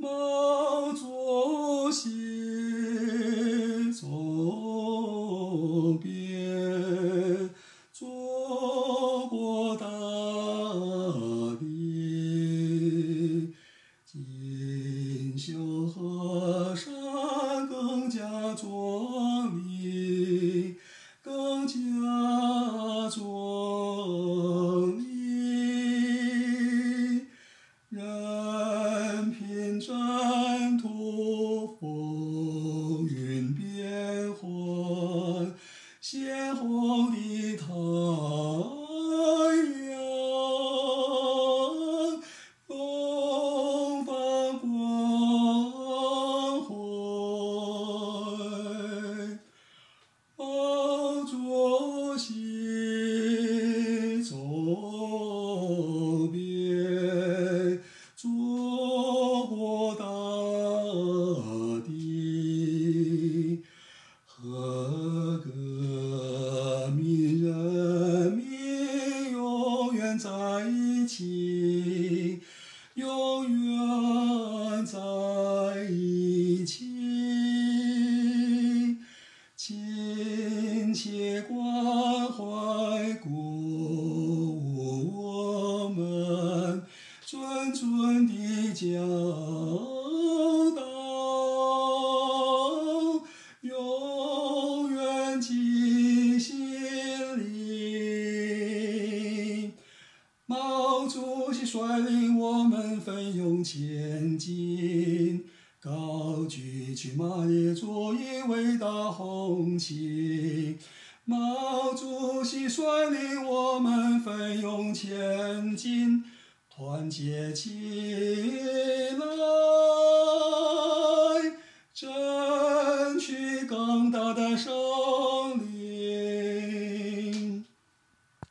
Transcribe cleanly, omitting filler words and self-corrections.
毛主席走遍祖国大地，锦绣河山更加壮丽，更加壮丽。任凭征途风云变幻，鲜红的太阳永放光辉。毛主席走遍祖国大地，和革命人民永远在一起，永远在一起。亲切关怀鼓舞我们谆谆的教导，永远记心里。毛主席率领我们奋勇前进，高举去马列主义伟大红旗。毛主席率领我们奋勇前进，团结起来，争取更大的胜